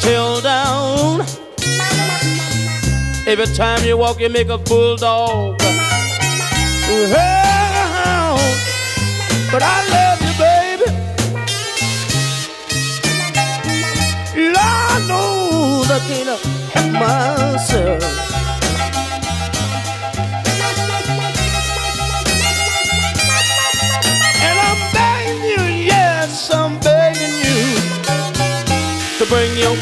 tail down. Every time you walk, you make a bulldog. But I love you, baby. Lord knows I can't help myself. And I'm begging you, yes, I'm begging you to bring your